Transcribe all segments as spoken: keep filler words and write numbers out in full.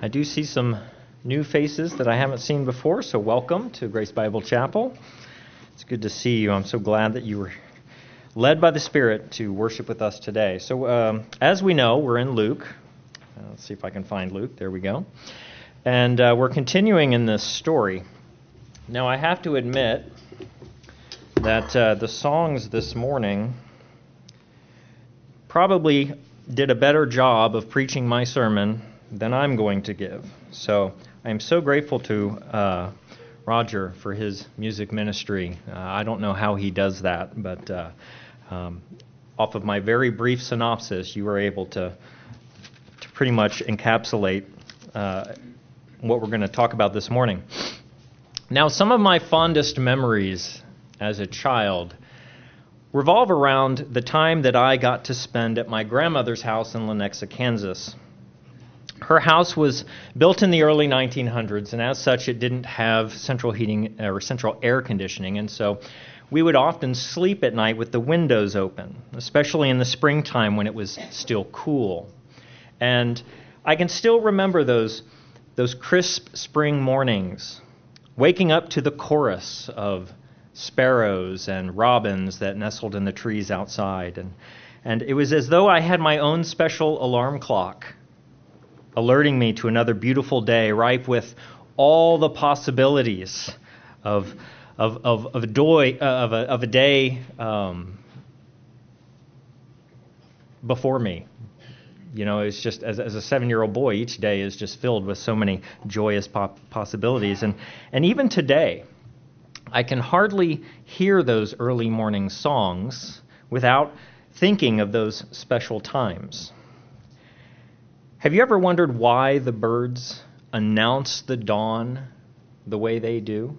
I do see some new faces that I haven't seen before, so welcome to Grace Bible Chapel. It's good to see you. I'm so glad that you were led by the Spirit to worship with us today. So um, as we know, we're in Luke. Uh, let's see if I can find Luke. There we go. And uh, we're continuing in this story. Now, I have to admit that uh, the songs this morning probably did a better job of preaching my sermon than I'm going to give. So I'm so grateful to uh, Roger for his music ministry. Uh, I don't know how he does that, but uh, um, off of my very brief synopsis, you were able to, to pretty much encapsulate uh, what we're going to talk about this morning. Now, some of my fondest memories as a child revolve around the time that I got to spend at my grandmother's house in Lenexa, Kansas. Her house was built in the early nineteen hundreds, and as such, it didn't have central heating or central air conditioning, and so we would often sleep at night with the windows open, especially in the springtime when it was still cool. And I can still remember those, those crisp spring mornings, waking up to the chorus of sparrows and robins that nestled in the trees outside, and, and it was as though I had my own special alarm clock, alerting me to another beautiful day, ripe with all the possibilities of of of, of a joy uh, of a of a day um, before me. You know, it's just as as a seven-year-old boy, each day is just filled with so many joyous pop- possibilities, and and even today, I can hardly hear those early morning songs without thinking of those special times. Have you ever wondered why the birds announce the dawn the way they do?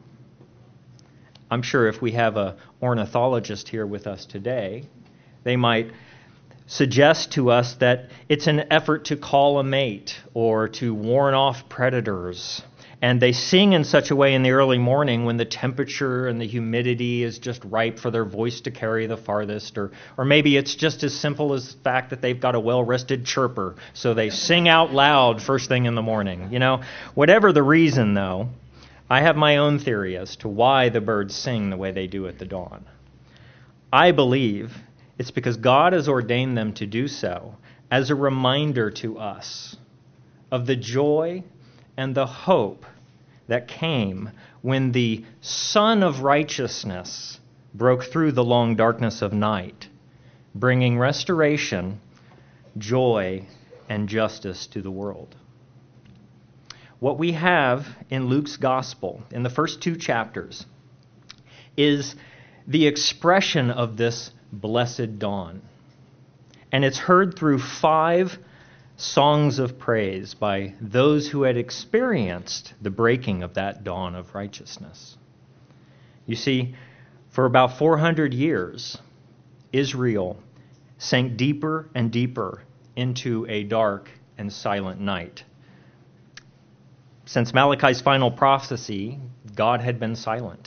I'm sure if we have an ornithologist here with us today, they might suggest to us that it's an effort to call a mate or to warn off predators. And they sing in such a way in the early morning when the temperature and the humidity is just ripe for their voice to carry the farthest. Or, or maybe it's just as simple as the fact that they've got a well-rested chirper, so they sing out loud first thing in the morning. You know, whatever the reason, though, I have my own theory as to why the birds sing the way they do at the dawn. I believe it's because God has ordained them to do so as a reminder to us of the joy and the hope that came when the Sun of Righteousness broke through the long darkness of night, bringing restoration, joy, and justice to the world. What we have in Luke's Gospel, in the first two chapters, is the expression of this blessed dawn. And it's heard through five songs of praise by those who had experienced the breaking of that dawn of righteousness. You see, for about four hundred years, Israel sank deeper and deeper into a dark and silent night. Since Malachi's final prophecy, God had been silent.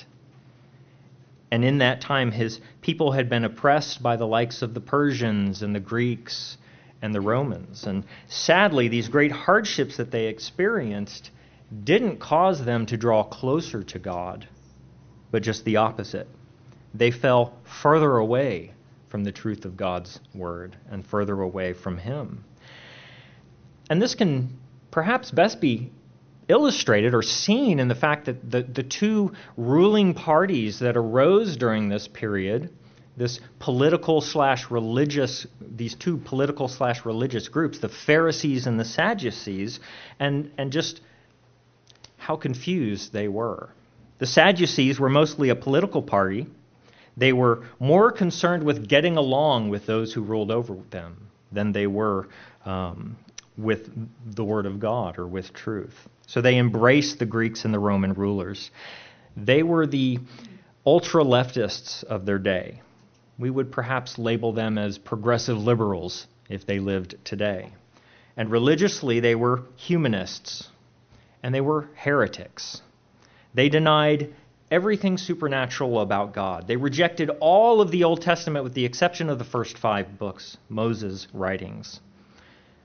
And in that time, his people had been oppressed by the likes of the Persians and the Greeks and the Romans. And sadly, these great hardships that they experienced didn't cause them to draw closer to God, but just the opposite. They fell further away from the truth of God's word and further away from him. And this can perhaps best be illustrated or seen in the fact that the, the two ruling parties that arose during this period, this political slash religious, these two political slash religious groups, the Pharisees and the Sadducees, and, and just how confused they were. The Sadducees were mostly a political party. They were more concerned with getting along with those who ruled over them than they were um, with the Word of God or with truth. So they embraced the Greeks and the Roman rulers. They were the ultra-leftists of their day. We would perhaps label them as progressive liberals if they lived today. And religiously, they were humanists, and they were heretics. They denied everything supernatural about God. They rejected all of the Old Testament with the exception of the first five books, Moses' writings.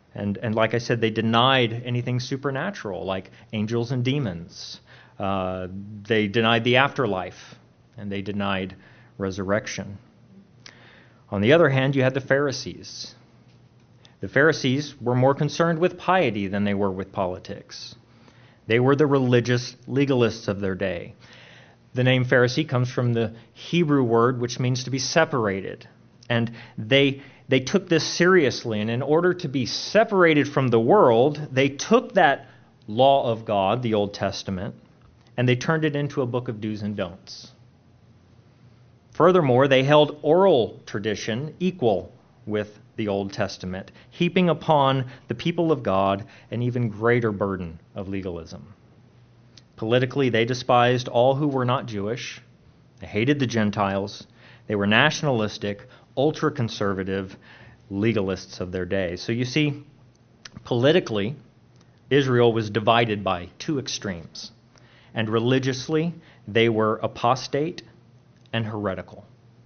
And, and like I said, they denied anything supernatural, like angels and demons. Uh, they denied the afterlife, and they denied resurrection. On the other hand, you had the Pharisees. The Pharisees were more concerned with piety than they were with politics. They were the religious legalists of their day. The name Pharisee comes from the Hebrew word which means to be separated. And they they took this seriously, and in order to be separated from the world, they took that law of God, the Old Testament, and they turned it into a book of do's and don'ts. Furthermore, they held oral tradition equal with the Old Testament, heaping upon the people of God an even greater burden of legalism. Politically, they despised all who were not Jewish. They hated the Gentiles. They were nationalistic, ultra-conservative legalists of their day. So you see, politically, Israel was divided by two extremes. And religiously, they were apostate and heretical.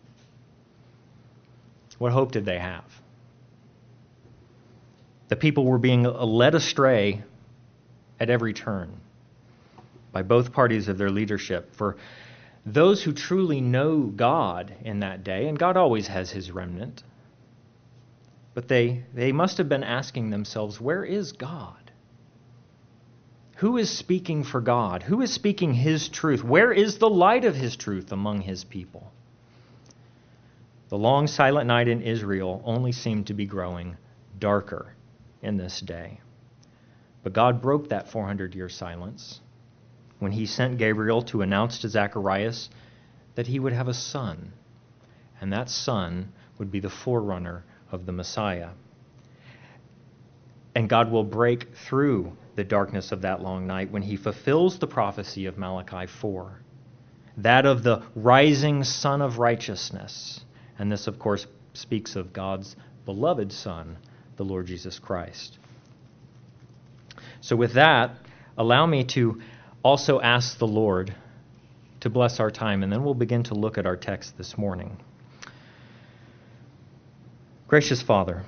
What hope did they have? The people were being led astray at every turn by both parties of their leadership. For those who truly know God in that day, and God always has his remnant, but they, they must have been asking themselves, where is God? Who is speaking for God? Who is speaking his truth? Where is the light of his truth among his people? The long silent night in Israel only seemed to be growing darker in this day. But God broke that four hundred year silence when he sent Gabriel to announce to Zacharias that he would have a son, and that son would be the forerunner of the Messiah. And God will break through the darkness of that long night when he fulfills the prophecy of Malachi four, that of the rising Son of Righteousness. And this, of course, speaks of God's beloved Son, the Lord Jesus Christ. So with that, allow me to also ask the Lord to bless our time, and then we'll begin to look at our text this morning. Gracious Father,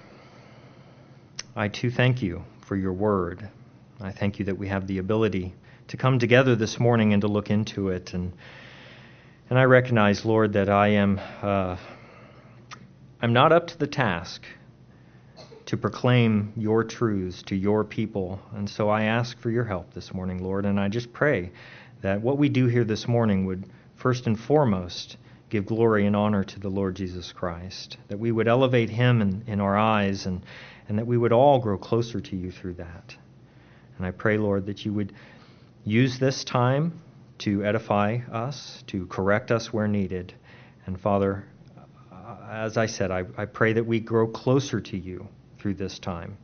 I too thank you for your word. I thank you that we have the ability to come together this morning and to look into it. And and I recognize, Lord, that I am uh, I'm not up to the task to proclaim your truths to your people. And so I ask for your help this morning, Lord, and I just pray that what we do here this morning would first and foremost give glory and honor to the Lord Jesus Christ, that we would elevate him in, in our eyes, and, and that we would all grow closer to you through that. And I pray, Lord, that you would use this time to edify us, to correct us where needed. And Father, as I said, I, I pray that we grow closer to you through this time.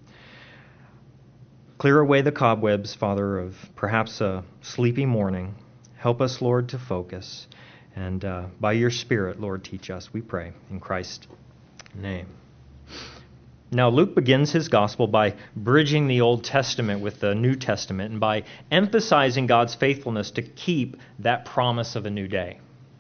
Clear away the cobwebs, Father, of perhaps a sleepy morning. Help us, Lord, to focus. And uh, by your Spirit, Lord, teach us, we pray, in Christ's name. Now, Luke begins his gospel by bridging the Old Testament with the New Testament and by emphasizing God's faithfulness to keep that promise of a new day.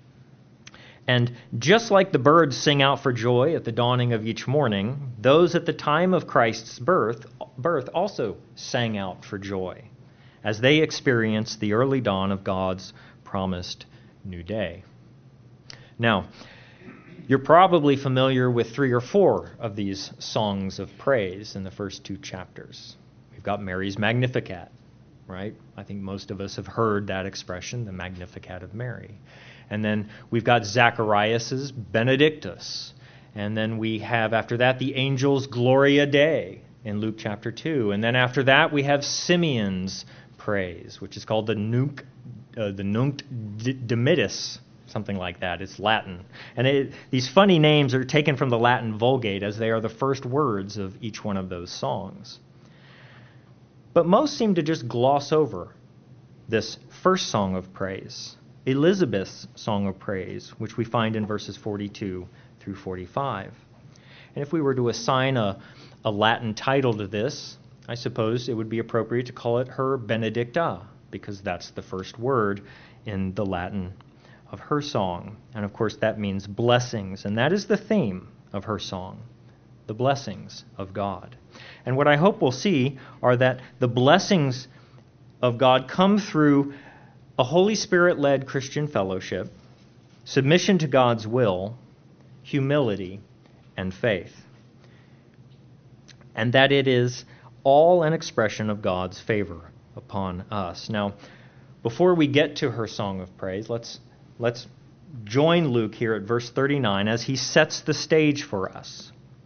And just like the birds sing out for joy at the dawning of each morning, those at the time of Christ's birth, birth also sang out for joy as they experienced the early dawn of God's promised new day. Now, you're probably familiar with three or four of these songs of praise in the first two chapters. We've got Mary's Magnificat, right? I think most of us have heard that expression, the Magnificat of Mary. And then we've got Zacharias' Benedictus. And then we have, after that, the angel's Gloria Dei in Luke chapter two. And then after that, we have Simeon's praise, which is called the Nunc, uh, the Nunc Dimittis, something like that. It's Latin. And it, these funny names are taken from the Latin Vulgate, as they are the first words of each one of those songs. But most seem to just gloss over this first song of praise, Elizabeth's song of praise, which we find in verses forty-two through forty-five. And if we were to assign a, a Latin title to this, I suppose it would be appropriate to call it her Benedicta, because that's the first word in the Latin of her song. And of course that means blessings, and that is the theme of her song, the the blessings of God. And what I hope we'll see are that the blessings of God come through a Holy Spirit-led Christian fellowship, submission to God's will, humility, and faith. And that it is all an expression of God's favor upon us. Now, before we get to her song of praise, let's let's join Luke here at verse thirty-nine as he sets the stage for us.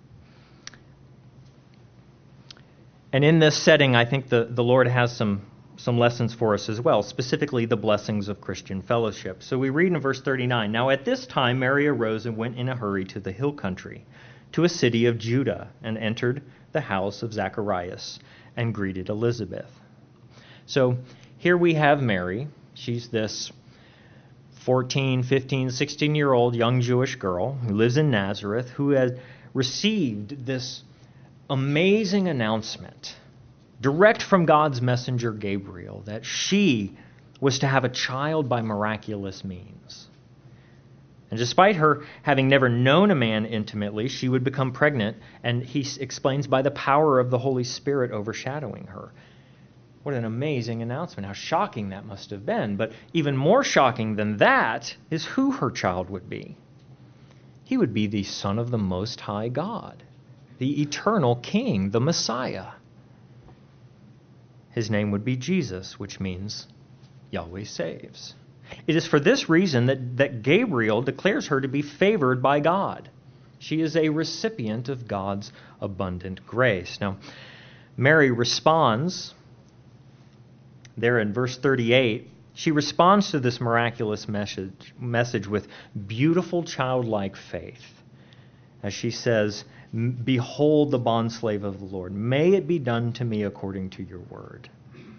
And in this setting, I think the, the Lord has some, some lessons for us as well, specifically the blessings of Christian fellowship. So we read in verse thirty-nine, "Now at this time Mary arose and went in a hurry to the hill country, to a city of Judah, and entered the house of Zacharias and greeted Elizabeth." So here we have Mary. She's this fourteen, fifteen, sixteen-year-old young Jewish girl who lives in Nazareth, who had received this amazing announcement direct from God's messenger Gabriel that she was to have a child by miraculous means. And despite her having never known a man intimately, she would become pregnant, and he explains by the power of the Holy Spirit overshadowing her. What an amazing announcement. How shocking that must have been. But even more shocking than that is who her child would be. He would be the Son of the Most High God, the eternal King, the Messiah. His name would be Jesus, which means Yahweh saves. It is for this reason that, that Gabriel declares her to be favored by God. She is a recipient of God's abundant grace. Now, Mary responds there in verse thirty-eight. She responds to this miraculous message, message with beautiful childlike faith. As she says, "Behold the bondslave of the Lord. May it be done to me according to your word."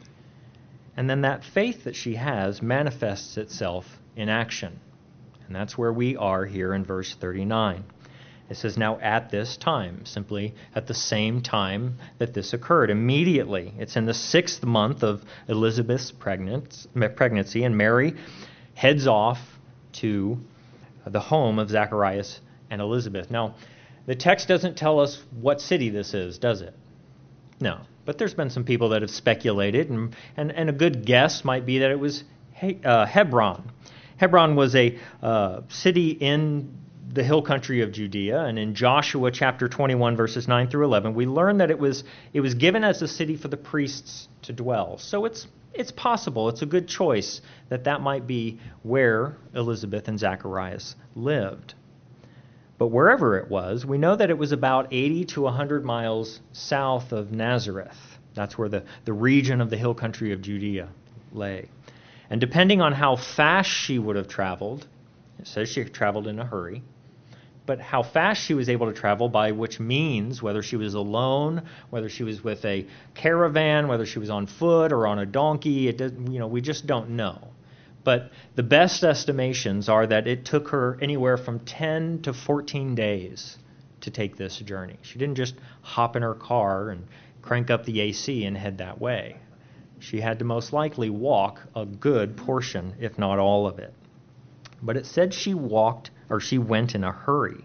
And then that faith that she has manifests itself in action. And that's where we are here in verse thirty-nine. It says, "Now at this time," simply at the same time that this occurred, immediately. It's in the sixth month of Elizabeth's pregnancy, and Mary heads off to the home of Zacharias and Elizabeth. Now, the text doesn't tell us what city this is, does it? No. But there's been some people that have speculated, and, and, and a good guess might be that it was he, uh, Hebron. Hebron was a uh, city in the hill country of Judea, and in Joshua chapter twenty-one, verses nine through eleven, we learn that it was it was given as a city for the priests to dwell. So it's it's possible, it's a good choice that that might be where Elizabeth and Zacharias lived. But wherever it was, we know that it was about eighty to one hundred miles south of Nazareth. That's where the, the region of the hill country of Judea lay. And depending on how fast she would have traveled, it says she traveled in a hurry, but how fast she was able to travel, by which means, whether she was alone, whether she was with a caravan, whether she was on foot or on a donkey, it doesn't, you know, we just don't know. But the best estimations are that it took her anywhere from ten to fourteen days to take this journey. She didn't just hop in her car and crank up the A C and head that way. She had to most likely walk a good portion, if not all of it. But it said she walked, or she went in a hurry.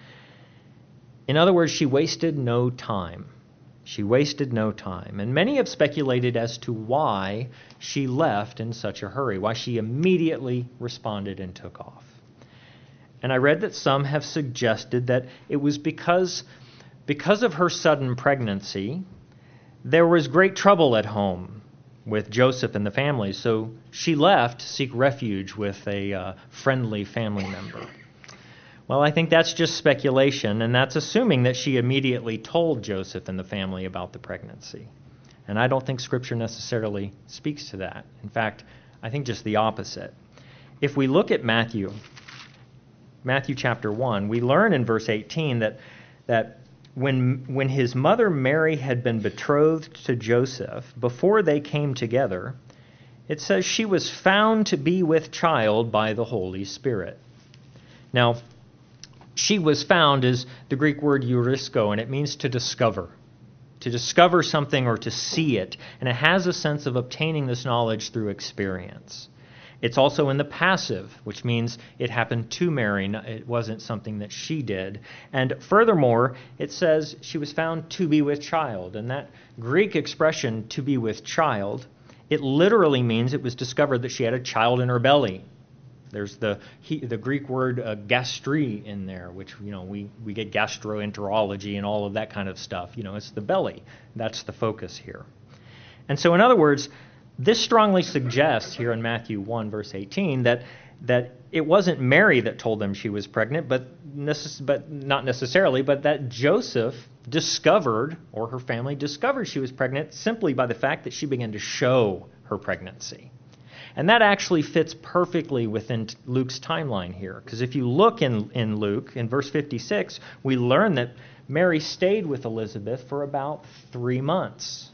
In other words, she wasted no time. She wasted no time. And many have speculated as to why she left in such a hurry, why she immediately responded and took off. And I read that some have suggested that it was because, because of her sudden pregnancy, there was great trouble at home with Joseph and the family, so she left to seek refuge with a uh, friendly family member. Well, I think that's just speculation, and that's assuming that she immediately told Joseph and the family about the pregnancy. And I don't think Scripture necessarily speaks to that. In fact, I think just the opposite. If we look at Matthew, Matthew chapter one, we learn in verse eighteen that, that when, when his mother Mary had been betrothed to Joseph, before they came together, it says she was found to be with child by the Holy Spirit. Now, she was found is the Greek word eurisko, and it means to discover. To discover something or to see it. And it has a sense of obtaining this knowledge through experience. It's also in the passive, which means it happened to Mary. It wasn't something that she did. And furthermore, it says she was found to be with child. And that Greek expression, to be with child, it literally means it was discovered that she had a child in her belly. There's the he, the Greek word uh, gastri in there, which, you know, we, we get gastroenterology and all of that kind of stuff. You know, it's the belly. That's the focus here. And so, in other words, this strongly suggests here in Matthew one, verse eighteen, that that it wasn't Mary that told them she was pregnant, but necess- but not necessarily, but that Joseph discovered, or her family discovered she was pregnant simply by the fact that she began to show her pregnancy. And that actually fits perfectly within Luke's timeline here, because if you look in, in Luke, in verse fifty-six, we learn that Mary stayed with Elizabeth for about three months.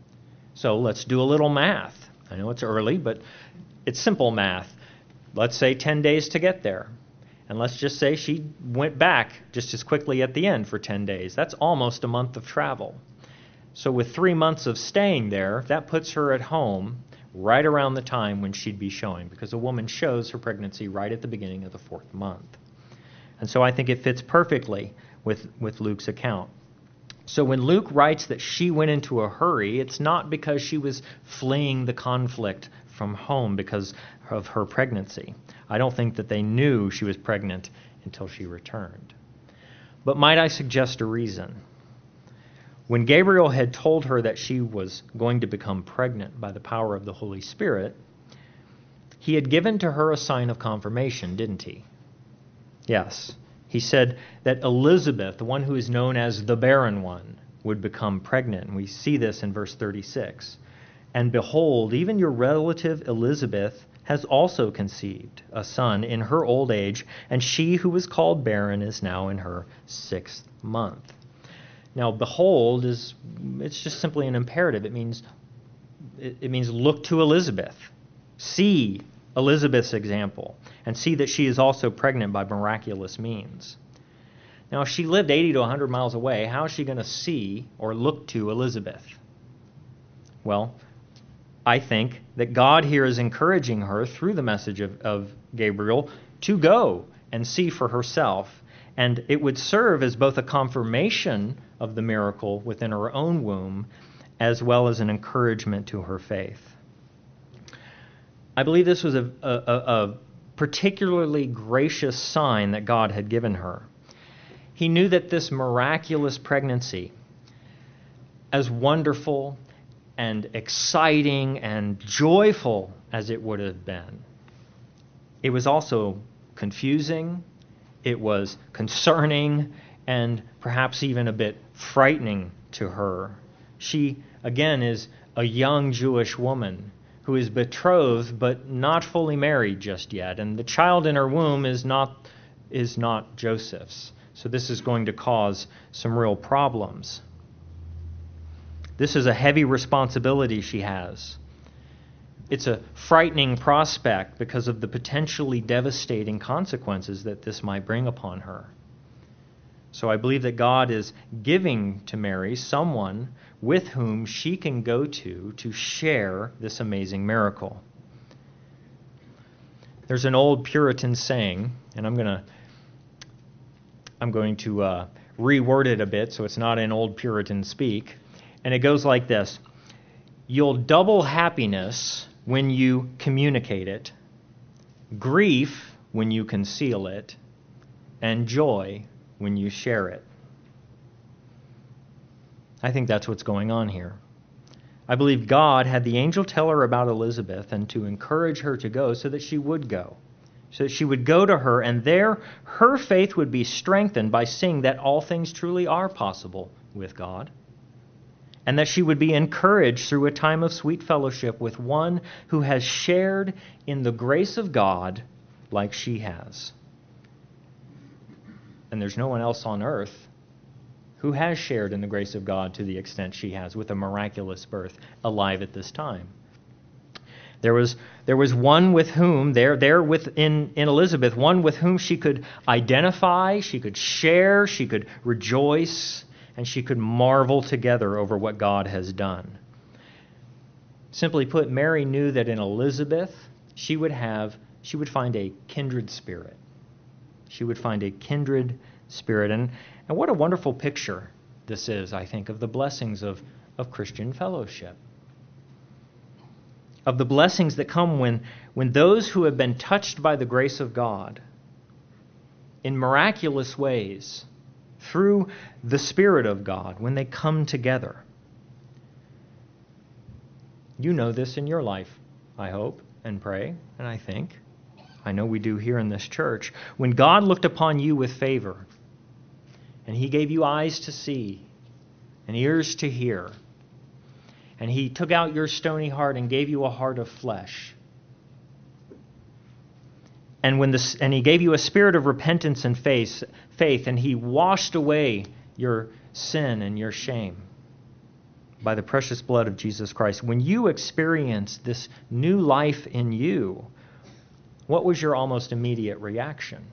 So let's do a little math. I know it's early, but it's simple math. Let's say ten days to get there. And let's just say she went back just as quickly at the end for ten days. That's almost a month of travel. So with three months of staying there, that puts her at home right around the time when she'd be showing, because a woman shows her pregnancy right at the beginning of the fourth month. And so I think it fits perfectly with, with Luke's account. So when Luke writes that she went into a hurry, it's not because she was fleeing the conflict from home because of her pregnancy. I don't think that they knew she was pregnant until she returned. But might I suggest a reason? When Gabriel had told her that she was going to become pregnant by the power of the Holy Spirit, he had given to her a sign of confirmation, didn't he? Yes. He said that Elizabeth, the one who is known as the barren one, would become pregnant. And we see this in verse thirty-six. And behold, even your relative Elizabeth has also conceived a son in her old age, and she who was called barren is now in her sixth month. Now, behold is, it's just simply an imperative. It means, it, it means look to Elizabeth. See Elizabeth's example, and see that she is also pregnant by miraculous means. Now, if she lived eighty to one hundred miles away, how is she going to see or look to Elizabeth? Well, I think that God here is encouraging her through the message of, of Gabriel to go and see for herself. And it would serve as both a confirmation of the miracle within her own womb, as well as an encouragement to her faith. I believe this was a, a, a particularly gracious sign that God had given her. He knew that this miraculous pregnancy, as wonderful and exciting and joyful as it would have been, it was also confusing, it was concerning, and perhaps even a bit frightening to her. She, again, is a young Jewish woman who is betrothed but not fully married just yet, and the child in her womb is not is not Joseph's. So this is going to cause some real problems. This is a heavy responsibility she has. It's a frightening prospect because of the potentially devastating consequences that this might bring upon her. So I believe that God is giving to Mary someone with whom she can go to to share this amazing miracle. There's an old Puritan saying, and I'm going to I'm going to uh, reword it a bit so it's not in old Puritan speak, and it goes like this: you'll double happiness when you communicate it, grief when you conceal it, and joy when you share it. I think that's what's going on here. I believe God had the angel tell her about Elizabeth and to encourage her to go so that she would go. So that she would go to her, and there her faith would be strengthened by seeing that all things truly are possible with God. And that she would be encouraged through a time of sweet fellowship with one who has shared in the grace of God like she has. And there's no one else on earth who has shared in the grace of God to the extent she has with a miraculous birth alive at this time. There was there was one with whom, there, there within in Elizabeth, one with whom she could identify, she could share, she could rejoice, and she could marvel together over what God has done. Simply put, Mary knew that in Elizabeth she would have, she would find a kindred spirit. She would find a kindred spirit. And, and what a wonderful picture this is, I think, of the blessings of, of Christian fellowship. Of the blessings that come when, when those who have been touched by the grace of God in miraculous ways through the Spirit of God, when they come together. You know this in your life, I hope and pray, and I think. I know we do here in this church. When God looked upon you with favor, and He gave you eyes to see and ears to hear, and He took out your stony heart and gave you a heart of flesh, and when this, and He gave you a spirit of repentance and faith, faith, and He washed away your sin and your shame by the precious blood of Jesus Christ. When you experienced this new life in you, what was your almost immediate reaction?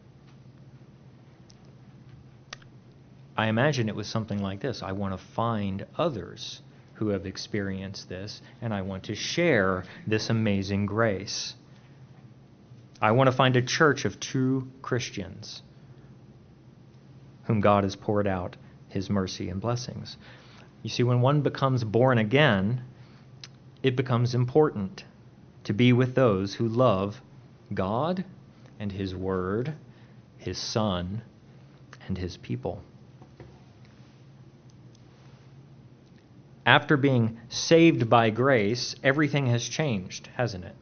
I imagine it was something like this. I want to find others who have experienced this, and I want to share this amazing grace. I want to find a church of true Christians whom God has poured out His mercy and blessings. You see, when one becomes born again, it becomes important to be with those who love God and His Word, His Son, and His people. After being saved by grace, everything has changed, hasn't it?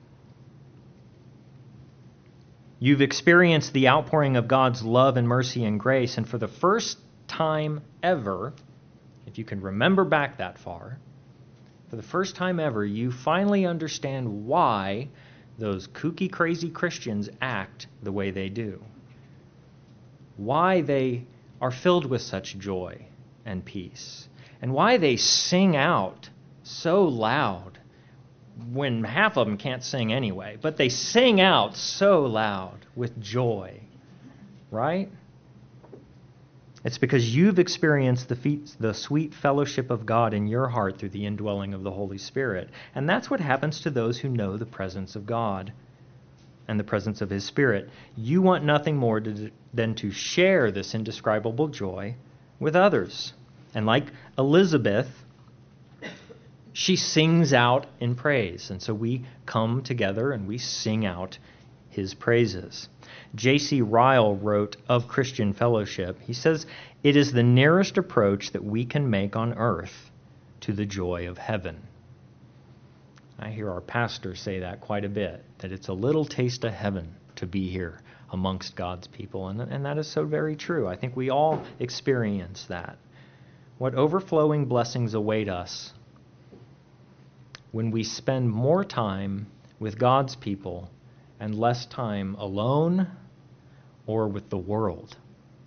You've experienced the outpouring of God's love and mercy and grace, and for the first time ever, if you can remember back that far, for the first time ever, you finally understand why those kooky, crazy Christians act the way they do. Why they are filled with such joy and peace. And why they sing out so loud when half of them can't sing anyway. But they sing out so loud with joy. Right? It's because you've experienced the, fe- the sweet fellowship of God in your heart through the indwelling of the Holy Spirit. And that's what happens to those who know the presence of God and the presence of His Spirit. You want nothing more to, than to share this indescribable joy with others. And like Elizabeth, she sings out in praise. And so we come together and we sing out His praises. J C Ryle wrote of Christian fellowship, he says, "It is the nearest approach that we can make on earth to the joy of heaven." I hear our pastor say that quite a bit, that it's a little taste of heaven to be here amongst God's people. And, and that is so very true. I think we all experience that. What overflowing blessings await us when we spend more time with God's people and less time alone or with the world.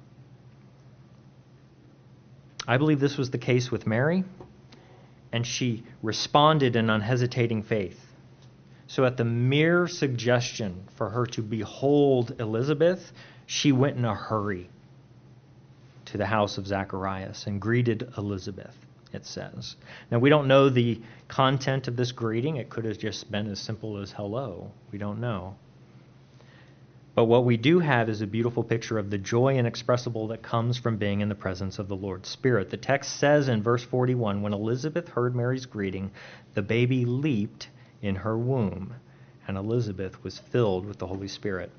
I believe this was the case with Mary, and she responded in unhesitating faith. So at the mere suggestion for her to behold Elizabeth, she went in a hurry to the house of Zacharias and greeted Elizabeth, it says. Now, we don't know the content of this greeting. It could have just been as simple as hello. We don't know. But what we do have is a beautiful picture of the joy inexpressible that comes from being in the presence of the Lord's Spirit. The text says in verse forty-one, when Elizabeth heard Mary's greeting, the baby leaped in her womb, and Elizabeth was filled with the Holy Spirit.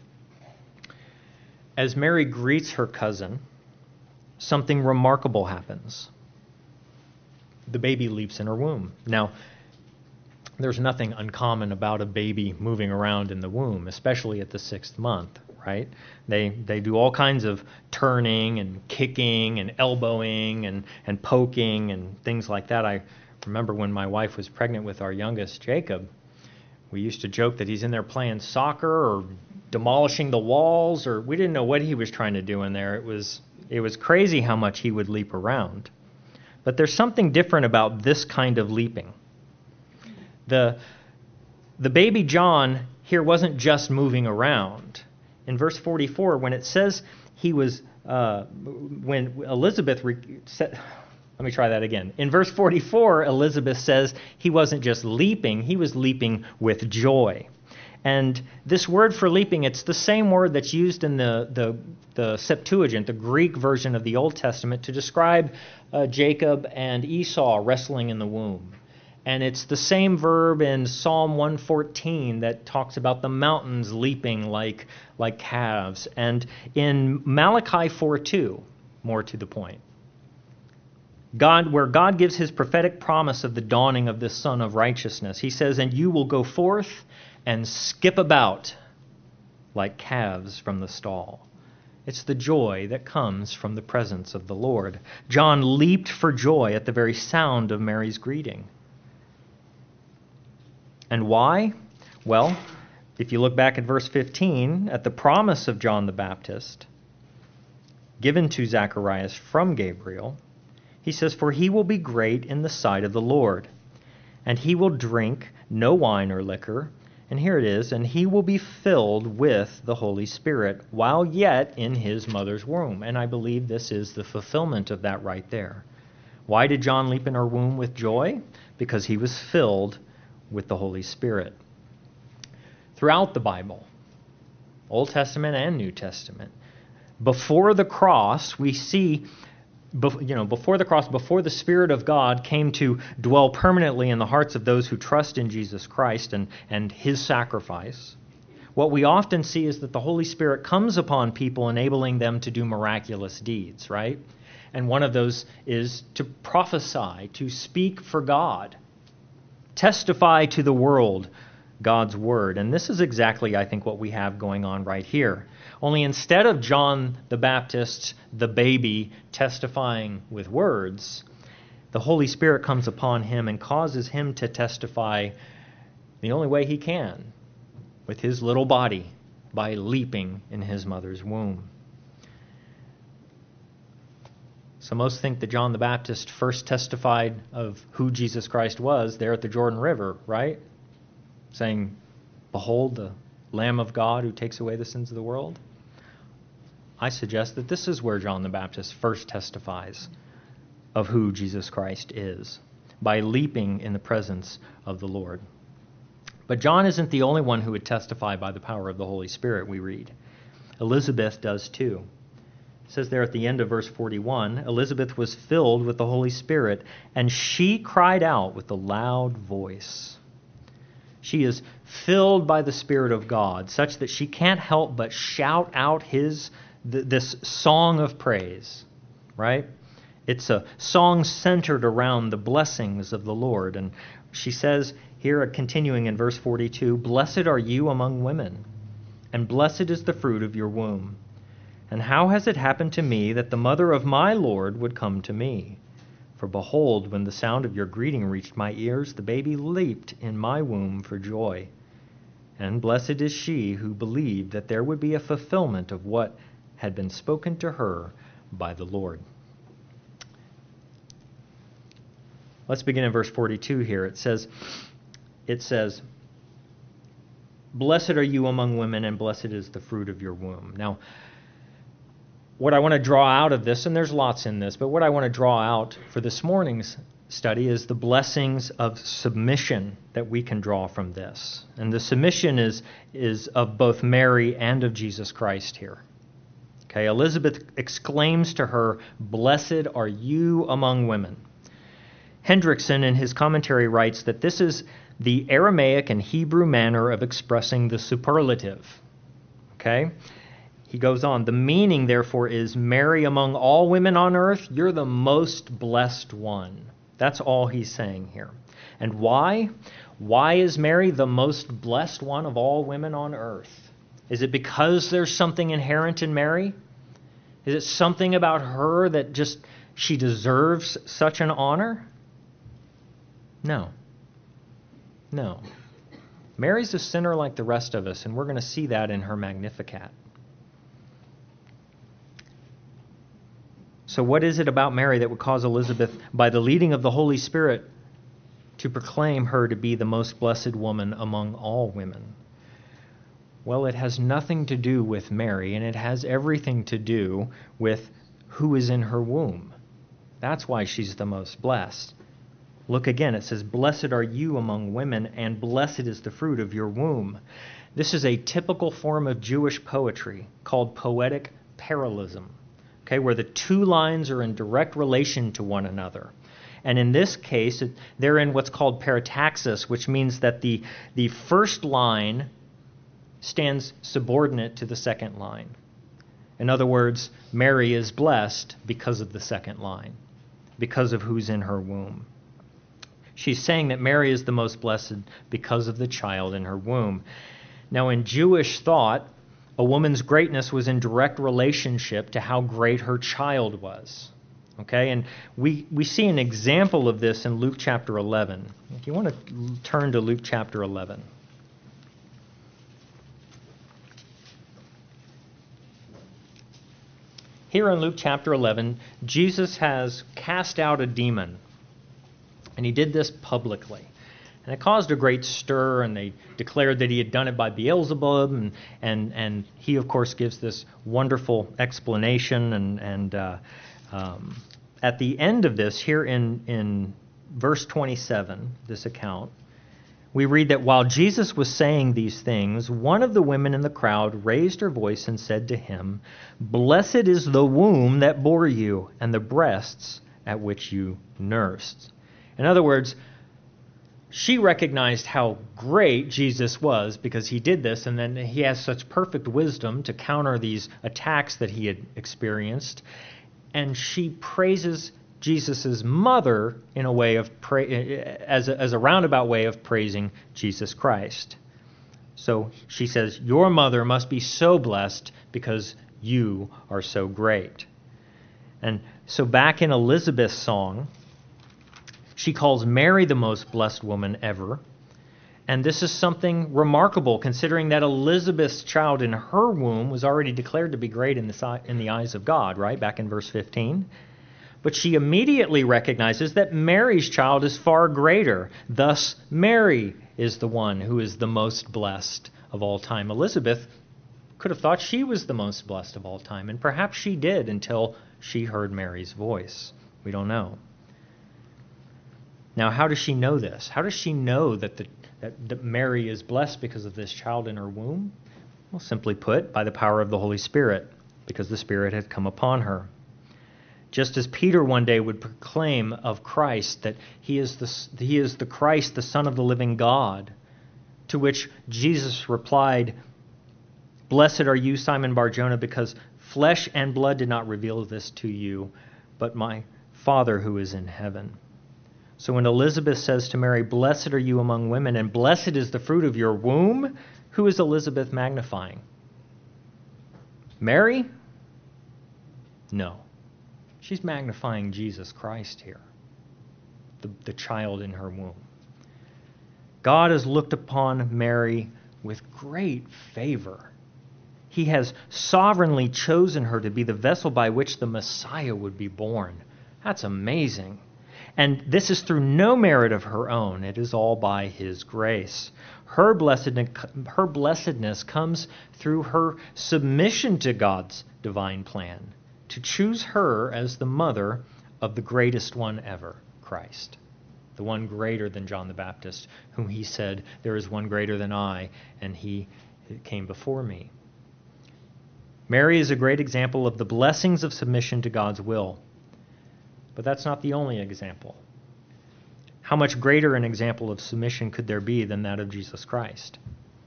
As Mary greets her cousin, something remarkable happens. The baby leaps in her womb. Now, there's nothing uncommon about a baby moving around in the womb, especially at the sixth month, right? They they do all kinds of turning and kicking and elbowing and, and poking and things like that. I remember when my wife was pregnant with our youngest, Jacob, we used to joke that he's in there playing soccer or demolishing the walls, or we didn't know what he was trying to do in there. It was it was crazy how much he would leap around. But there's something different about this kind of leaping. The, the baby John here wasn't just moving around. In verse forty-four, when it says he was, uh, when Elizabeth, re- said, let me try that again. In verse forty-four, Elizabeth says he wasn't just leaping, he was leaping with joy. And this word for leaping, it's the same word that's used in the, the, the Septuagint, the Greek version of the Old Testament, to describe uh, Jacob and Esau wrestling in the womb. And it's the same verb in Psalm one fourteen that talks about the mountains leaping like, like calves. And in Malachi four two, more to the point, God, where God gives his prophetic promise of the dawning of this Son of Righteousness, he says, "And you will go forth and skip about like calves from the stall." It's the joy that comes from the presence of the Lord. John leaped for joy at the very sound of Mary's greeting. And why? Well, if you look back at verse fifteen, at the promise of John the Baptist, given to Zacharias from Gabriel, he says, "For he will be great in the sight of the Lord, and he will drink no wine or liquor." And here it is, "and he will be filled with the Holy Spirit while yet in his mother's womb." And I believe this is the fulfillment of that right there. Why did John leap in her womb with joy? Because he was filled with the Holy Spirit. Throughout the Bible, Old Testament and New Testament, before the cross, we see, you know, before the cross, before the Spirit of God came to dwell permanently in the hearts of those who trust in Jesus Christ and, and his sacrifice, what we often see is that the Holy Spirit comes upon people, enabling them to do miraculous deeds, right? And one of those is to prophesy, to speak for God, testify to the world God's word. And this is exactly, I think, what we have going on right here. Only instead of John the Baptist, the baby, testifying with words, the Holy Spirit comes upon him and causes him to testify the only way he can, with his little body, by leaping in his mother's womb. So most think that John the Baptist first testified of who Jesus Christ was there at the Jordan River, right? Saying, "Behold the Lamb of God who takes away the sins of the world." I suggest that this is where John the Baptist first testifies of who Jesus Christ is, by leaping in the presence of the Lord. But John isn't the only one who would testify by the power of the Holy Spirit, we read. Elizabeth does too. It says there at the end of verse forty-one, "Elizabeth was filled with the Holy Spirit, and she cried out with a loud voice." She is filled by the Spirit of God, such that she can't help but shout out his th- this song of praise, right? It's a song centered around the blessings of the Lord. And she says here, continuing in verse forty-two, "Blessed are you among women, and blessed is the fruit of your womb. And how has it happened to me that the mother of my Lord would come to me? For behold, when the sound of your greeting reached my ears, the baby leaped in my womb for joy. And blessed is she who believed that there would be a fulfillment of what had been spoken to her by the Lord." Let's begin in verse forty-two here. It says, it says, "Blessed are you among women, and blessed is the fruit of your womb." Now, what I want to draw out of this, and there's lots in this, but what I want to draw out for this morning's study is the blessings of submission that we can draw from this. And the submission is, is of both Mary and of Jesus Christ here. Okay, Elizabeth exclaims to her, "Blessed are you among women." Hendrickson in his commentary writes that this is the Aramaic and Hebrew manner of expressing the superlative. Okay? He goes on, "The meaning, therefore, is, Mary, among all women on earth, you're the most blessed one." That's all he's saying here. And why? Why is Mary the most blessed one of all women on earth? Is it because there's something inherent in Mary? Is it something about her that just she deserves such an honor? No. No. Mary's a sinner like the rest of us, and we're going to see that in her Magnificat. So what is it about Mary that would cause Elizabeth, by the leading of the Holy Spirit, to proclaim her to be the most blessed woman among all women? Well, it has nothing to do with Mary, and it has everything to do with who is in her womb. That's why she's the most blessed. Look again, it says, "Blessed are you among women, and blessed is the fruit of your womb." This is a typical form of Jewish poetry called poetic parallelism, okay, where the two lines are in direct relation to one another. And in this case, it, they're in what's called parataxis, which means that the, the first line stands subordinate to the second line. In other words, Mary is blessed because of the second line, because of who's in her womb. She's saying that Mary is the most blessed because of the child in her womb. Now, in Jewish thought, a woman's greatness was in direct relationship to how great her child was. Okay, and we, we see an example of this in Luke chapter eleven. If you want to turn to Luke chapter eleven. Here in Luke chapter eleven, Jesus has cast out a demon, and he did this publicly. And it caused a great stir, and they declared that he had done it by Beelzebub, and and, and he, of course, gives this wonderful explanation. And, and uh, um, at the end of this, here in, in verse twenty-seven, this account, we read that while Jesus was saying these things, one of the women in the crowd raised her voice and said to him, "Blessed is the womb that bore you, and the breasts at which you nursed." In other words, she recognized how great Jesus was because he did this, and then he has such perfect wisdom to counter these attacks that he had experienced. And she praises Jesus' mother in a way of pra- as a, as a roundabout way of praising Jesus Christ. So she says, "Your mother must be so blessed because you are so great." And so back in Elizabeth's song, she calls Mary the most blessed woman ever. And this is something remarkable, considering that Elizabeth's child in her womb was already declared to be great in the, in the eyes of God, right? Back in verse fifteen. But she immediately recognizes that Mary's child is far greater. Thus, Mary is the one who is the most blessed of all time. Elizabeth could have thought she was the most blessed of all time, and perhaps she did until she heard Mary's voice. We don't know. Now, how does she know this? How does she know that, the, that, that Mary is blessed because of this child in her womb? Well, simply put, by the power of the Holy Spirit, because the Spirit had come upon her. Just as Peter one day would proclaim of Christ that he is the, he is the Christ, the Son of the living God, to which Jesus replied, "Blessed are you, Simon Bar-Jonah, because flesh and blood did not reveal this to you, but my Father who is in heaven." So when Elizabeth says to Mary, "Blessed are you among women, and blessed is the fruit of your womb," who is Elizabeth magnifying? Mary? No. She's magnifying Jesus Christ here, the, the child in her womb. God has looked upon Mary with great favor. He has sovereignly chosen her to be the vessel by which the Messiah would be born. That's amazing. And this is through no merit of her own. It is all by His grace. Her blessedness, her blessedness comes through her submission to God's divine plan, to choose her as the mother of the greatest one ever, Christ, the one greater than John the Baptist, whom He said, "There is one greater than I, and He came before me." Mary is a great example of the blessings of submission to God's will. But that's not the only example. How much greater an example of submission could there be than that of Jesus Christ?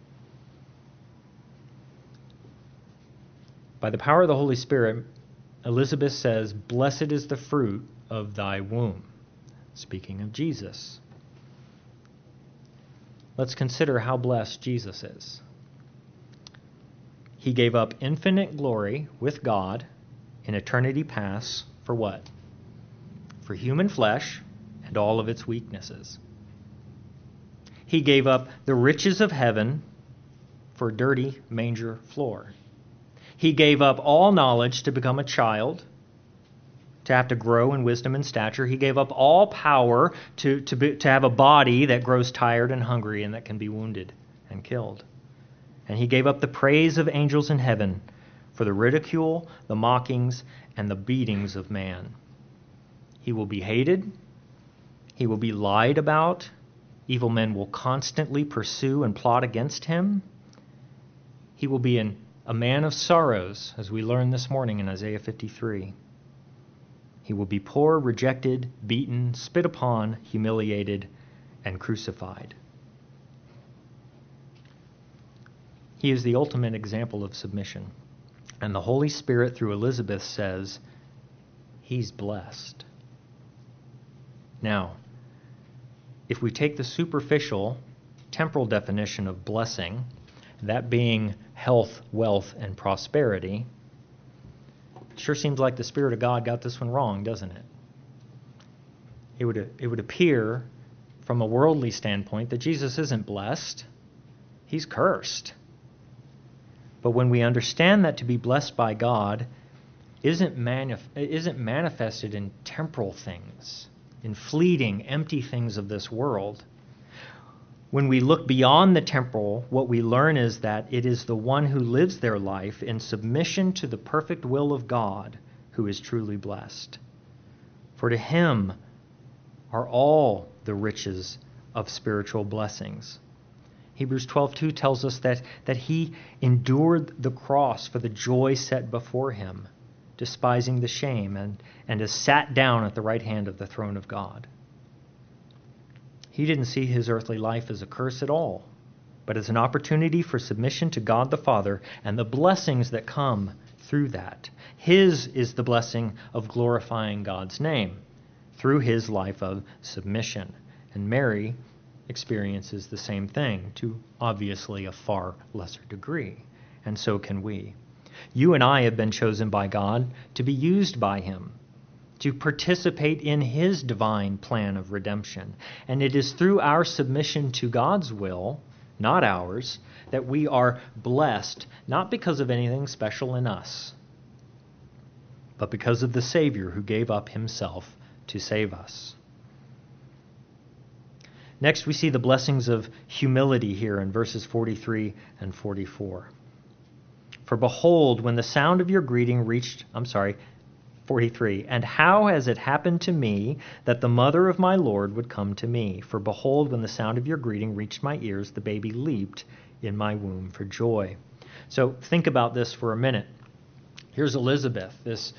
By the power of the Holy Spirit, Elizabeth says, "Blessed is the fruit of thy womb," speaking of Jesus. Let's consider how blessed Jesus is. He gave up infinite glory with God in eternity past for what? For human flesh and all of its weaknesses. He gave up the riches of heaven for a dirty manger floor. He gave up all knowledge to become a child, to have to grow in wisdom and stature. He gave up all power to, to, be, to have a body that grows tired and hungry and that can be wounded and killed. And He gave up the praise of angels in heaven for the ridicule, the mockings, and the beatings of man. He will be hated, He will be lied about. Evil men will constantly pursue and plot against him. He will be an, a man of sorrows, as we learned this morning in Isaiah fifty-three. He will be poor, rejected, beaten, spit upon, humiliated, and crucified. He is the ultimate example of submission. And the Holy Spirit, through Elizabeth, says, he's blessed. Now, if we take the superficial, temporal definition of blessing, that being health, wealth, and prosperity, it sure seems like the Spirit of God got this one wrong, doesn't it? It would, it would appear, from a worldly standpoint, that Jesus isn't blessed. He's cursed. But when we understand that to be blessed by God isn't, manif- isn't manifested in temporal things, in fleeting, empty things of this world, when we look beyond the temporal, what we learn is that it is the one who lives their life in submission to the perfect will of God who is truly blessed. For to him are all the riches of spiritual blessings. Hebrews twelve two tells us that, that he endured the cross for the joy set before him, despising the shame, and, and has sat down at the right hand of the throne of God. He didn't see his earthly life as a curse at all, but as an opportunity for submission to God the Father and the blessings that come through that. His is the blessing of glorifying God's name through his life of submission. And Mary experiences the same thing to obviously a far lesser degree, and so can we. You and I have been chosen by God to be used by him, to participate in his divine plan of redemption. And it is through our submission to God's will, not ours, that we are blessed, not because of anything special in us, but because of the Savior who gave up himself to save us. Next, we see the blessings of humility here in verses forty-three and forty-four. For behold, when the sound of your greeting reached, I'm sorry, forty-three, and how has it happened to me that the mother of my Lord would come to me? For behold, when the sound of your greeting reached my ears, the baby leaped in my womb for joy. So think about this for a minute. Here's Elizabeth, this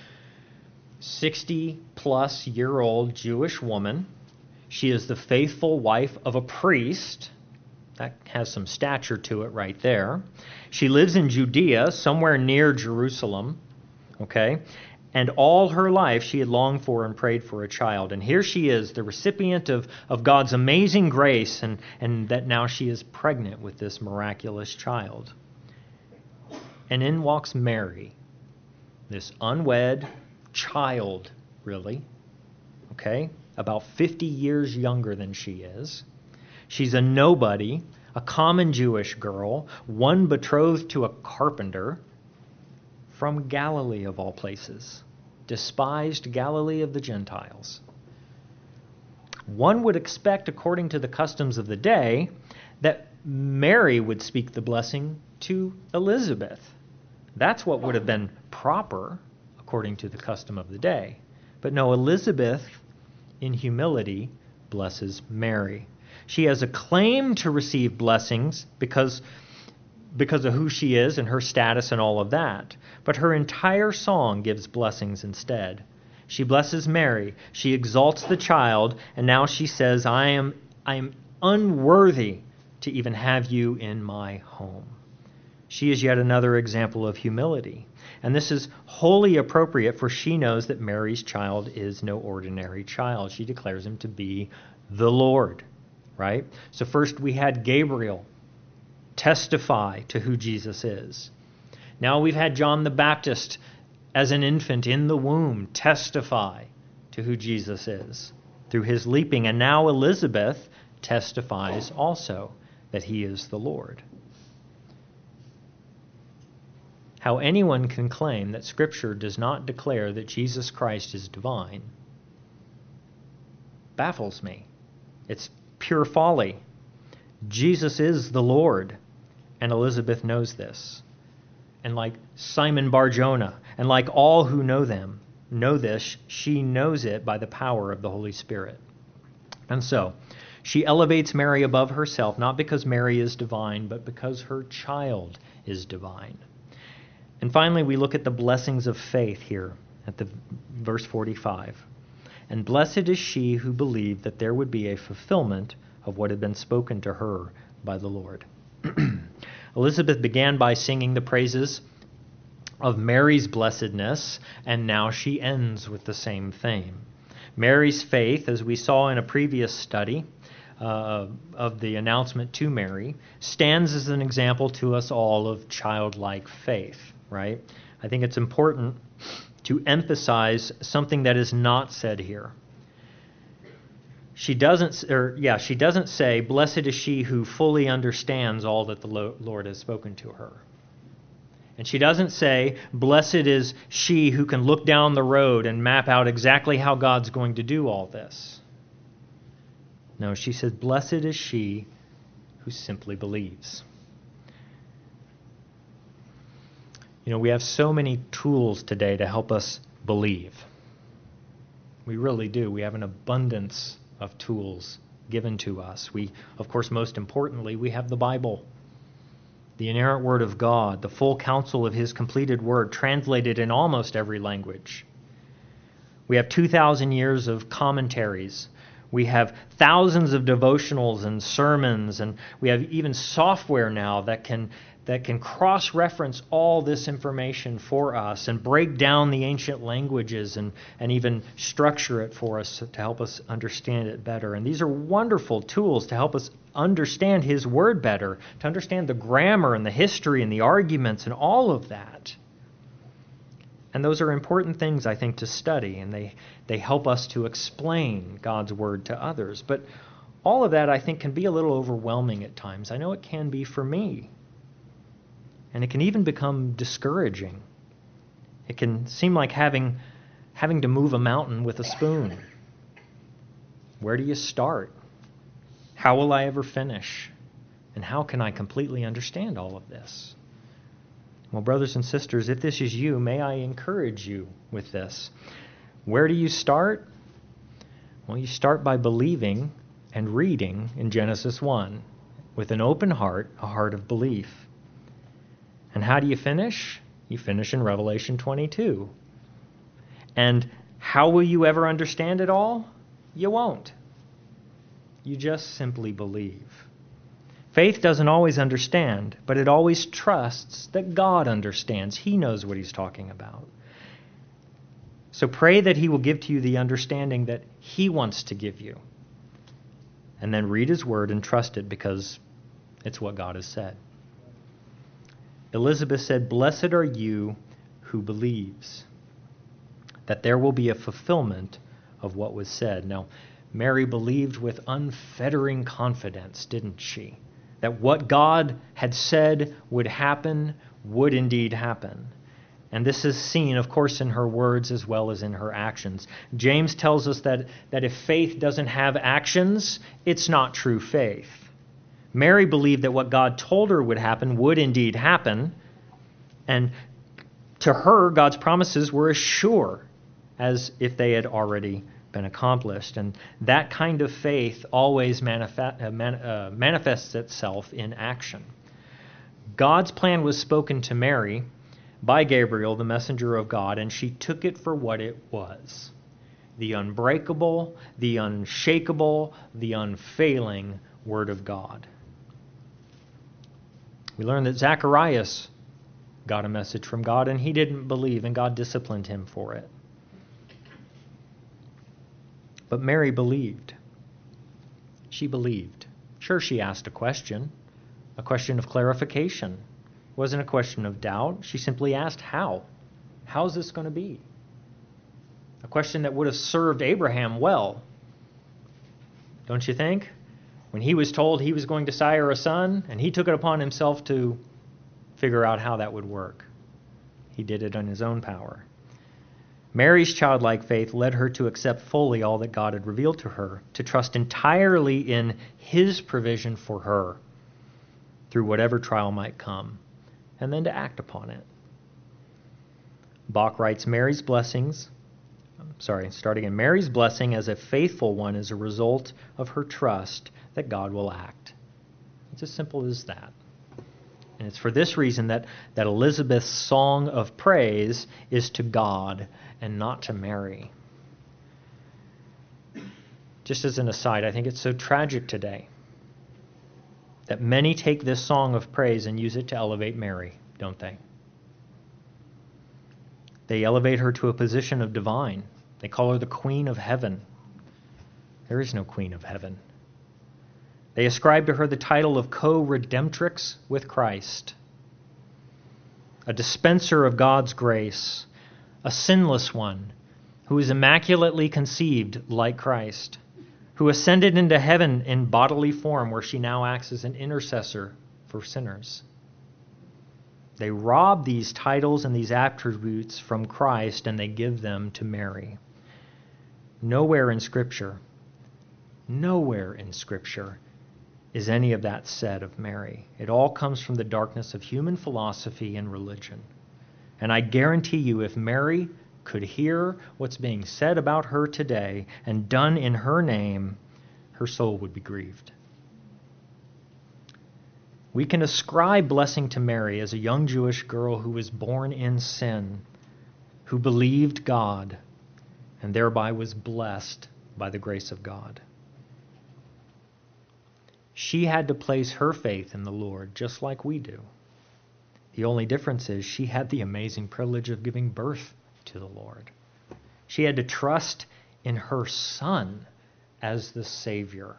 sixty-plus-year-old Jewish woman. She is the faithful wife of a priest. That has some stature to it right there. She lives in Judea, somewhere near Jerusalem, okay? And all her life she had longed for and prayed for a child. And here she is, the recipient of, of God's amazing grace, and, and that now she is pregnant with this miraculous child. And in walks Mary, this unwed child, really, okay? About fifty years younger than she is. She's a nobody, a common Jewish girl, one betrothed to a carpenter from Galilee of all places, despised Galilee of the Gentiles. One would expect, according to the customs of the day, that Mary would speak the blessing to Elizabeth. That's what would have been proper, according to the custom of the day. But no, Elizabeth, in humility, blesses Mary. She has a claim to receive blessings because, because of who she is and her status and all of that. But her entire song gives blessings instead. She blesses Mary. She exalts the child. And now she says, I am, I am unworthy to even have you in my home. She is yet another example of humility. And this is wholly appropriate, for she knows that Mary's child is no ordinary child. She declares him to be the Lord, right? So first we had Gabriel testify to who Jesus is. Now we've had John the Baptist as an infant in the womb testify to who Jesus is through his leaping. And now Elizabeth testifies also that he is the Lord. How anyone can claim that Scripture does not declare that Jesus Christ is divine baffles me. It's pure folly. Jesus is the Lord, and Elizabeth knows this. And like Simon Bar-Jonah, and like all who know them, know this, she knows it by the power of the Holy Spirit. And so, she elevates Mary above herself, not because Mary is divine, but because her child is divine. And finally, we look at the blessings of faith here at the verse forty-five. And blessed is she who believed that there would be a fulfillment of what had been spoken to her by the Lord. Elizabeth began by singing the praises of Mary's blessedness, and now she ends with the same theme. Mary's faith, as we saw in a previous study uh, of the announcement to Mary, stands as an example to us all of childlike faith, right? I think it's important to emphasize something that is not said here. She doesn't, or yeah, she doesn't say, "Blessed is she who fully understands all that the Lord has spoken to her." And she doesn't say, "Blessed is she who can look down the road and map out exactly how God's going to do all this." No, she says, "Blessed is she who simply believes." You know, we have so many tools today to help us believe. We really do. We have an abundance of tools given to us. We, of course, most importantly, we have the Bible, the inerrant Word of God, the full counsel of His completed Word, translated in almost every language. We have two thousand years of commentaries. We have thousands of devotionals and sermons, and we have even software now that can that can cross-reference all this information for us and break down the ancient languages and, and even structure it for us to help us understand it better. And these are wonderful tools to help us understand His Word better, to understand the grammar and the history and the arguments and all of that. And those are important things, I think, to study, and they, they help us to explain God's Word to others. But all of that, I think, can be a little overwhelming at times. I know it can be for me. And it can even become discouraging. It can seem like having, having to move a mountain with a spoon. Where do you start? How will I ever finish? And how can I completely understand all of this? Well, brothers and sisters, if this is you, may I encourage you with this. Where do you start? Well, you start by believing and reading in Genesis one with an open heart, a heart of belief. And how do you finish? You finish in Revelation twenty-two. And how will you ever understand it all? You won't. You just simply believe. Faith doesn't always understand, but it always trusts that God understands. He knows what He's talking about. So pray that He will give to you the understanding that He wants to give you. And then read His Word and trust it because it's what God has said. Elizabeth said, "Blessed are you who believes that there will be a fulfillment of what was said." Now, Mary believed with unfettering confidence, didn't she? That what God had said would happen would indeed happen. And this is seen, of course, in her words as well as in her actions. James tells us that, that if faith doesn't have actions, it's not true faith. Mary believed that what God told her would happen would indeed happen, and to her, God's promises were as sure as if they had already been accomplished. And that kind of faith always manifest, uh, man, uh, manifests itself in action. God's plan was spoken to Mary by Gabriel, the messenger of God, and she took it for what it was: the unbreakable, the unshakable, the unfailing Word of God. We learn that Zacharias got a message from God, and he didn't believe, and God disciplined him for it. But Mary believed. She believed. Sure, she asked a question, a question of clarification. It wasn't a question of doubt. She simply asked, how? How's this going to be? A question that would have served Abraham well, don't you think? When he was told he was going to sire a son, and he took it upon himself to figure out how that would work. He did it on his own power. Mary's childlike faith led her to accept fully all that God had revealed to her, to trust entirely in His provision for her through whatever trial might come, and then to act upon it. Bach writes, Mary's blessings sorry, start again. Mary's blessing as a faithful one is a result of her trust that God will act. It's as simple as that. And it's for this reason that, that Elizabeth's song of praise is to God and not to Mary. Just as an aside, I think it's so tragic today that many take this song of praise and use it to elevate Mary, don't they? They elevate her to a position of divine. They call her the Queen of Heaven. There is no Queen of Heaven. They ascribe to her the title of co-redemptrix with Christ, a dispenser of God's grace, a sinless one who is immaculately conceived like Christ, who ascended into heaven in bodily form where she now acts as an intercessor for sinners. They rob these titles and these attributes from Christ and they give them to Mary. Nowhere in Scripture, nowhere in Scripture is any of that said of Mary. It all comes from the darkness of human philosophy and religion. And I guarantee you, if Mary could hear what's being said about her today and done in her name, her soul would be grieved. We can ascribe blessing to Mary as a young Jewish girl who was born in sin, who believed God, and thereby was blessed by the grace of God. She had to place her faith in the Lord just like we do. The only difference is she had the amazing privilege of giving birth to the Lord. She had to trust in her Son as the Savior.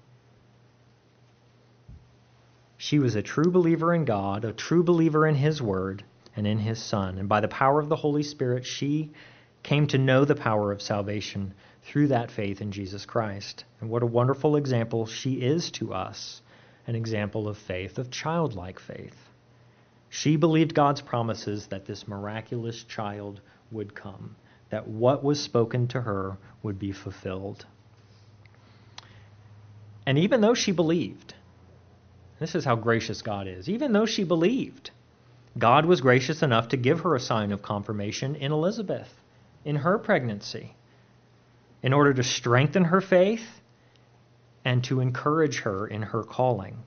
She was a true believer in God, a true believer in His Word and in His Son. And by the power of the Holy Spirit, she came to know the power of salvation through that faith in Jesus Christ. And what a wonderful example she is to us, an example of faith, of childlike faith. She believed God's promises that this miraculous child would come, that what was spoken to her would be fulfilled. And even though she believed, this is how gracious God is, even though she believed, God was gracious enough to give her a sign of confirmation in Elizabeth, in her pregnancy, in order to strengthen her faith and to encourage her in her calling.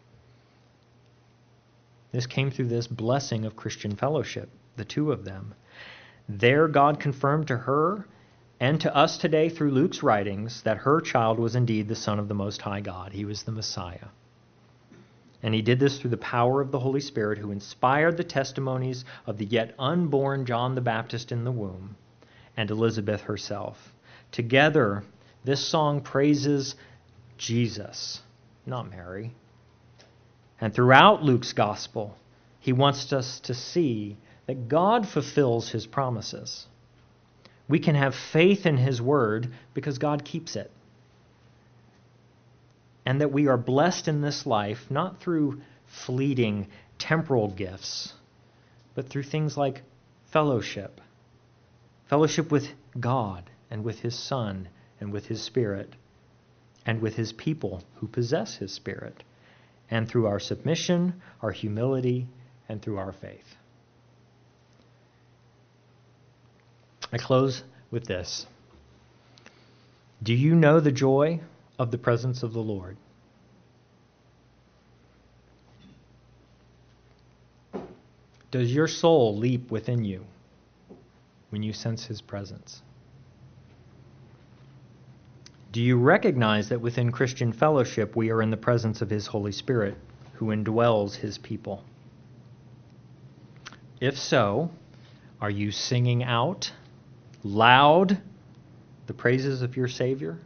This came through this blessing of Christian fellowship, the two of them. There God confirmed to her and to us today through Luke's writings that her child was indeed the Son of the Most High God. He was the Messiah. And he did this through the power of the Holy Spirit, who inspired the testimonies of the yet unborn John the Baptist in the womb and Elizabeth herself. Together, this song praises Jesus, not Mary. And throughout Luke's gospel, he wants us to see that God fulfills his promises. We can have faith in his word because God keeps it. And that we are blessed in this life not through fleeting temporal gifts, but through things like fellowship. Fellowship with God and with his Son and with his Spirit and with his people who possess his Spirit, and through our submission, our humility, and through our faith. I close with this. Do you know the joy of the presence of the Lord? Does your soul leap within you when you sense his presence? Do you recognize that within Christian fellowship we are in the presence of his Holy Spirit who indwells his people? If so, are you singing out loud the praises of your Savior?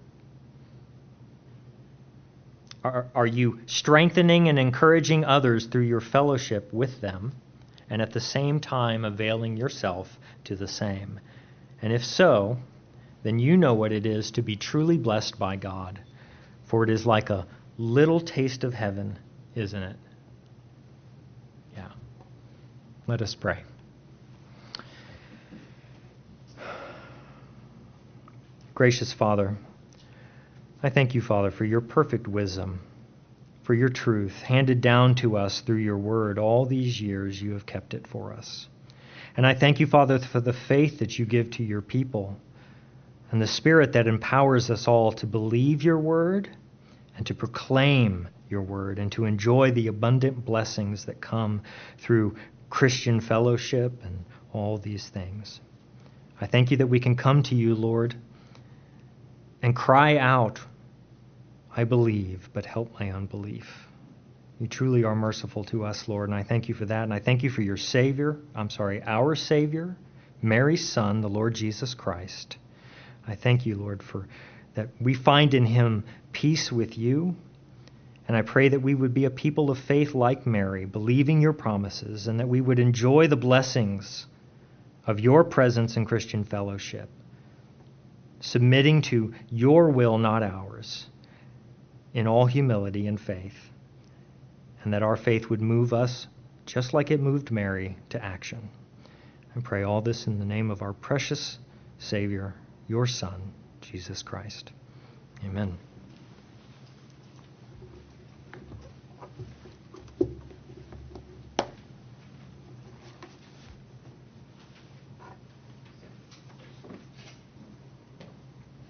Are, are you strengthening and encouraging others through your fellowship with them, and at the same time availing yourself to the same? And if so, then you know what it is to be truly blessed by God, for it is like a little taste of heaven, isn't it? Yeah. Let us pray. Gracious Father, I thank you, Father, for your perfect wisdom, for your truth handed down to us through your word. All these years you have kept it for us. And I thank you, Father, for the faith that you give to your people, and the Spirit that empowers us all to believe your word and to proclaim your word and to enjoy the abundant blessings that come through Christian fellowship and all these things. I thank you that we can come to you, Lord, and cry out, I believe, but help my unbelief. You truly are merciful to us, Lord, and I thank you for that. And I thank you for your Savior, I'm sorry, our Savior, Mary's Son, the Lord Jesus Christ. I thank you, Lord, for that we find in him peace with you. And I pray that we would be a people of faith like Mary, believing your promises, and that we would enjoy the blessings of your presence in Christian fellowship, submitting to your will, not ours, in all humility and faith, and that our faith would move us, just like it moved Mary, to action. I pray all this in the name of our precious Savior, your Son, Jesus Christ. Amen.